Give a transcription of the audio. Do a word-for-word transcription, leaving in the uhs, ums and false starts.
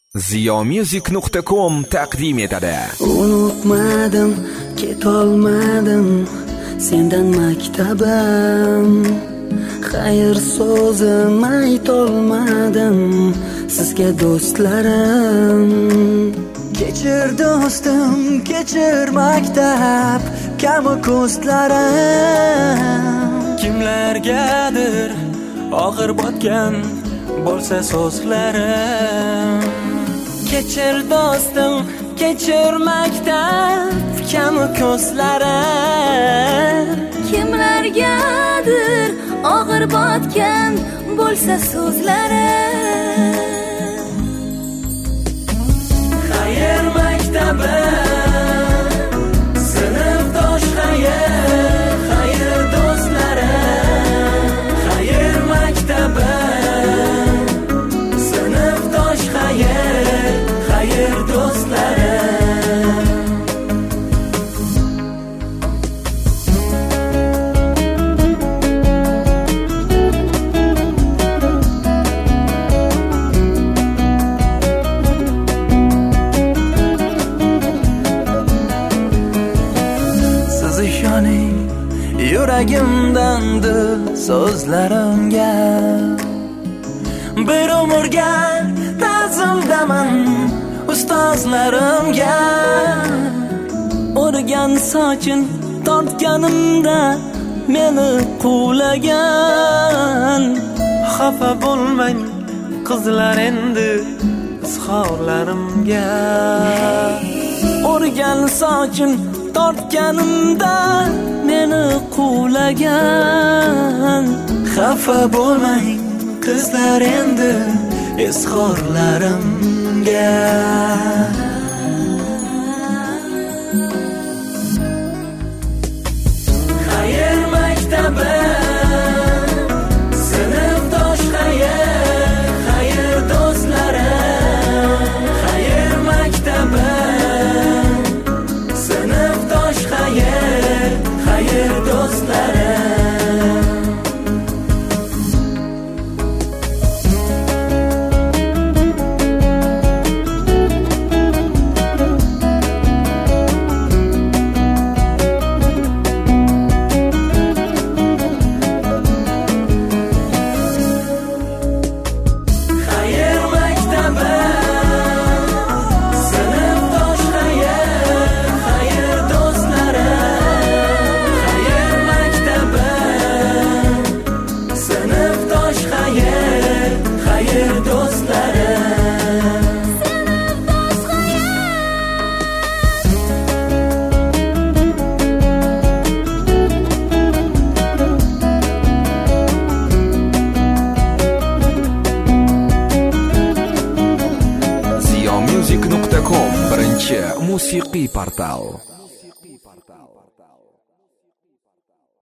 ziyomusic nuqta com taqdim etadi. Unutmadim, ketolmadim sendan maktabim. Xayr so'zim aytolmadim sizga do'stlarim. Kechir do'stim, kechir maktab kabi ko'zlarim. Kimlargadir og'ir botgan bo'lsa so'zlarim. Kechir do'stim, kechir maktab kabi ko'zlarim. Kimlargadir og'ir botgan bo'lsa so'zlarim. Xayr maktabi sinfdosh xayr, xayr do'stlarim. Xayr maktabi sinfdosh xayr, xayr do'stlarim. Yuragimdandı so'zlarimga bir umrga ta'zimdaman ustozlarimga. O'rgan sochim tortganimda meni quvlagan. Xafa bo'lmang qizlar endi izhorlarimga. O'rgan sochim tortganimda meni quvlagan. Xafa bo'lmang qizlar endi izhorlarimga. Xayr maktabi sinfdosh xayr, xayr do'stlarim. Xayr maktabi sinfdosh xayr, xayr do'stlarim. Xayr maktabi sinfdosh xayr, xayr do'stlarim. Xayr maktabi sinfdosh xayr, xayr do'stlarim. ziyomusic nuqta com birinchi musiqiy portal.